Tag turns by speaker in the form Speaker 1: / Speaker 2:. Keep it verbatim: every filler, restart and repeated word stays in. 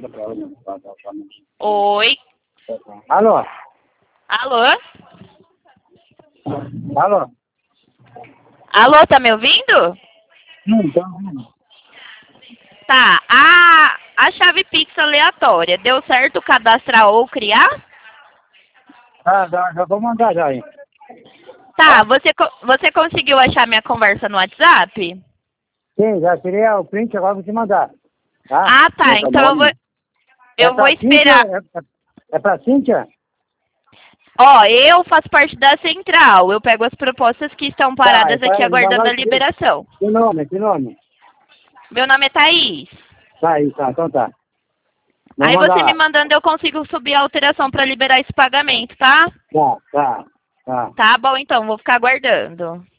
Speaker 1: Oi.
Speaker 2: Alô?
Speaker 1: Alô?
Speaker 2: Alô?
Speaker 1: Alô, tá me ouvindo?
Speaker 2: Não, tá ouvindo.
Speaker 1: Tá. A, a chave Pix aleatória, deu certo cadastrar ou criar?
Speaker 2: Ah, já, já vou mandar já aí.
Speaker 1: Tá, você, co- você conseguiu achar minha conversa no WhatsApp?
Speaker 2: Sim, já tirei o print, agora vou te mandar. Tá?
Speaker 1: Ah, tá. Então eu vou,
Speaker 2: É
Speaker 1: eu vou
Speaker 2: pra Cíntia?
Speaker 1: esperar.
Speaker 2: É, é, é pra Cíntia?
Speaker 1: Ó, eu faço parte da central. Eu pego as propostas que estão
Speaker 2: Tá, é
Speaker 1: paradas aqui
Speaker 2: pra,
Speaker 1: aguardando a
Speaker 2: mas que,
Speaker 1: liberação.
Speaker 2: que nome, que nome?
Speaker 1: Meu nome é Thaís.
Speaker 2: Tá aí, tá, então tá. Vou
Speaker 1: Aí
Speaker 2: mandar
Speaker 1: você me
Speaker 2: lá.
Speaker 1: mandando, eu consigo subir a alteração para liberar esse pagamento, tá?
Speaker 2: Tá, tá, tá.
Speaker 1: Tá bom, então. Vou ficar aguardando.